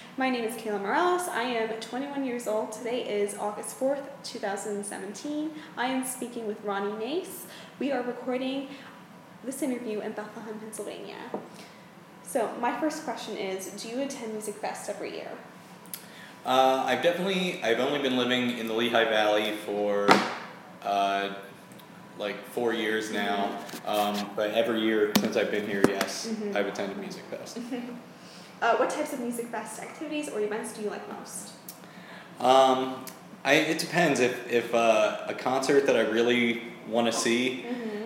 My name is Kayla Morales. I am 21 years old. Today is August 4th, 2017. I am speaking with Ronnie Nace. We are recording this interview in Bethlehem, Pennsylvania. So my first question is, do you attend Music Fest every year? I've only been living in the Lehigh Valley for like 4 years now, but every year since I've been here, yes, I've attended Music Fest. What types of Music Fest activities or events do you like most? It depends. If a concert that I really want to see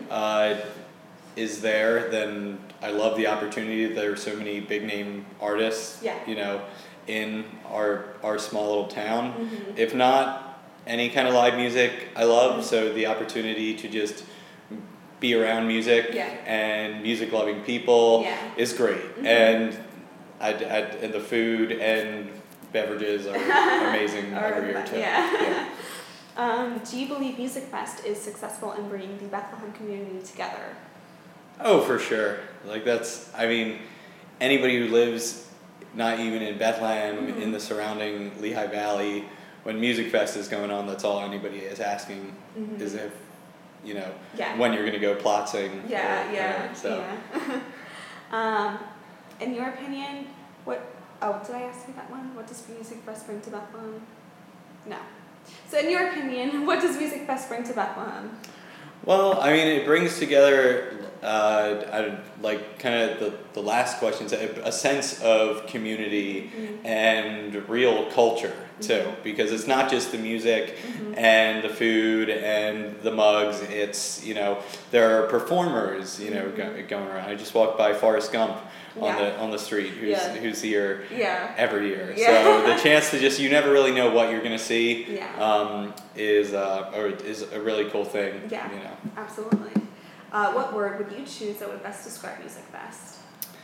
is there, then I love the opportunity. There are so many big name artists, in our small little town. If not, any kind of live music I love. So the opportunity to just be around music and music loving people is great. And and the food and beverages are amazing every year too. Do you believe Music Fest is successful in bringing the Bethlehem community together? Oh, for sure. Anybody who lives not even in Bethlehem, in the surrounding Lehigh Valley, when Music Fest is going on, that's all anybody is asking is if, when you're going to go plotzing. In your opinion, did I ask you that one? What does Music Fest bring to Bethlehem? No. So in your opinion, what does Music Fest bring to Bethlehem? Well, it brings together, kind of the last questions, a sense of community and real culture, too. Because it's not just the music and the food and the mugs. It's, there are performers, going around. I just walked by Forrest Gump on the street, who's here every year. So the chance to you never really know what you're going to see is a really cool thing. Absolutely. What word would you choose that would best describe Music Fest?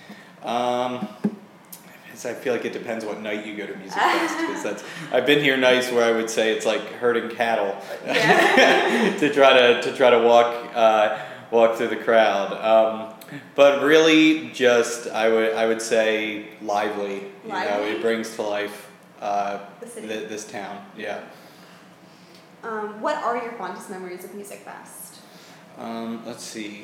I feel like it depends what night you go to Music Fest, because I've been here nights where I would say it's like herding cattle to try to walk through the crowd. But really, just I would say lively. It brings to life this town. Yeah. What are your fondest memories of Music Fest? Let's see.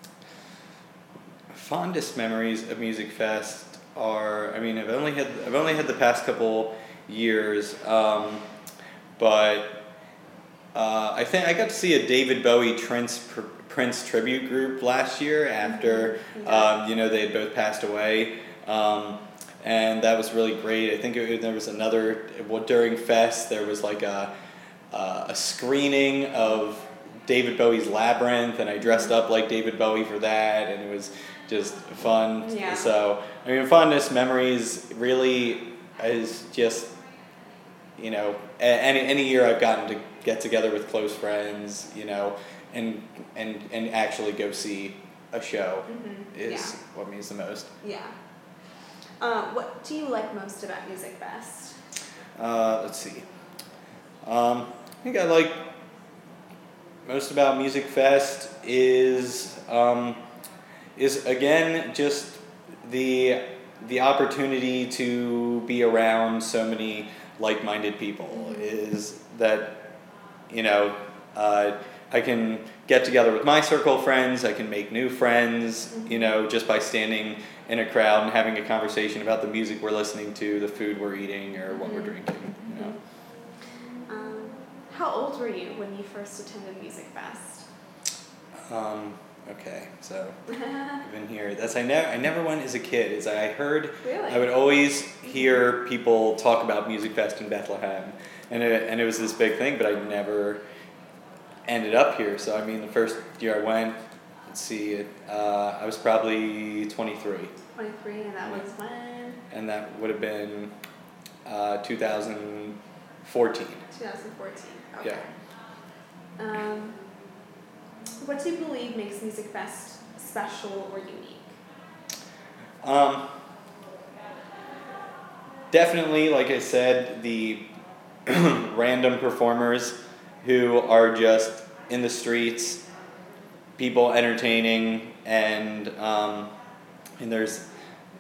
Fondest memories of Music Fest are, I've only had the past couple years, but I think I got to see a David Bowie Prince tribute group last year after they had both passed away, and that was really great. I think there was another during Fest. There was like a screening of David Bowie's Labyrinth, and I dressed up like David Bowie for that, and it was just fun. So fondest memories really is just any year I've gotten to get together with close friends, and actually go see a show is what means the most. What do you like most about Music Fest? Let's see. I think I like most about Music Fest is again just the opportunity to be around so many like-minded people. Is that I can get together with my circle of friends. I can make new friends, just by standing in a crowd and having a conversation about the music we're listening to, the food we're eating, or what we're drinking. How old were you when you first attended Music Fest? Okay, so I've been here. I never went as a kid. I heard. Really? I would always hear people talk about Music Fest in Bethlehem, and it was this big thing, but I never ended up here. So the first year I went, I was probably 23. 23, and that was when? And that would have been 2014. 2014. Okay. Yeah. What do you believe makes Music Fest special or unique? Definitely, like I said, the random performers who are just in the streets, people entertaining, and there's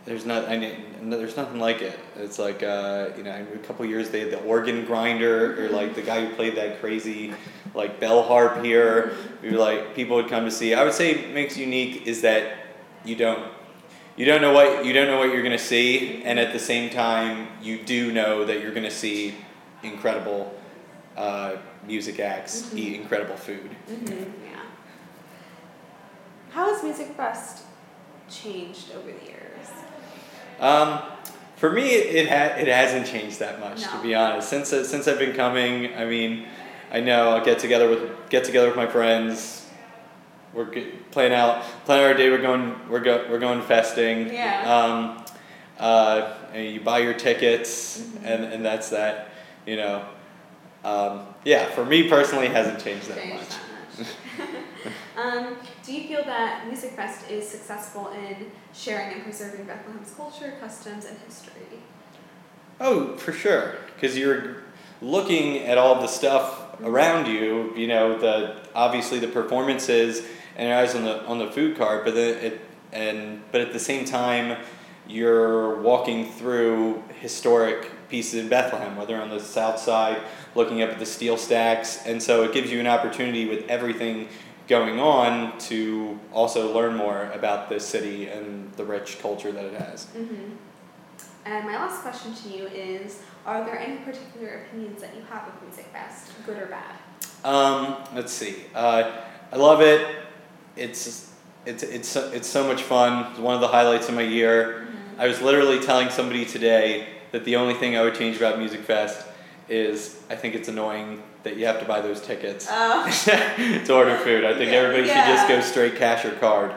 there's nothing like it. It's like a couple years they had the organ grinder, or like the guy who played that crazy like bell harp here. We were like, people would come to see. I would say what makes it unique is that you don't know what you're gonna see, and at the same time you do know that you're gonna see incredible music acts, eat incredible food. Yeah. How has Music Fest changed over the years? For me, it hasn't changed that much, to be honest. Since I've been coming, I mean, I know I'll get together with my friends. We're plan our day. We're going festing. Yeah. And you buy your tickets, and that's that. You know. For me personally, it hasn't changed that much. Do you feel that Music Fest is successful in sharing and preserving Bethlehem's culture, customs, and history? Oh, for sure. Because you're looking at all the stuff around you. You know, obviously the performances and your eyes on the food cart, but at the same time, you're walking through historic pieces in Bethlehem, whether on the south side, looking up at the steel stacks, and so it gives you an opportunity with everything going on to also learn more about this city and the rich culture that it has. And my last question to you is, are there any particular opinions that you have of Music Fest, good or bad? Let's see. I love it. It's so much fun. It's one of the highlights of my year. I was literally telling somebody today that the only thing I would change about Music Fest is I think it's annoying that you have to buy those tickets to order food. I think everybody should just go straight cash or card.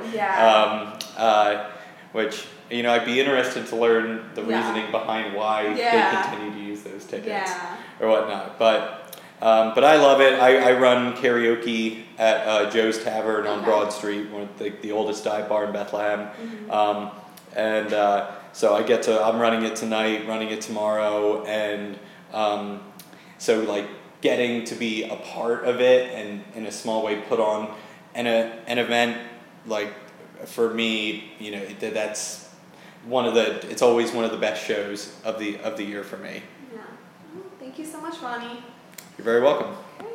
Which, I'd be interested to learn the reasoning behind why they continue to use those tickets or whatnot. But I love it. I run karaoke at Joe's Tavern on Broad Street, one of the oldest dive bar in Bethlehem. So I'm running it tonight, running it tomorrow, and so like getting to be a part of it and in a small way put on an event, like for me, that's it's always one of the best shows of the year for me. Yeah. Thank you so much, Ronnie. You're very welcome.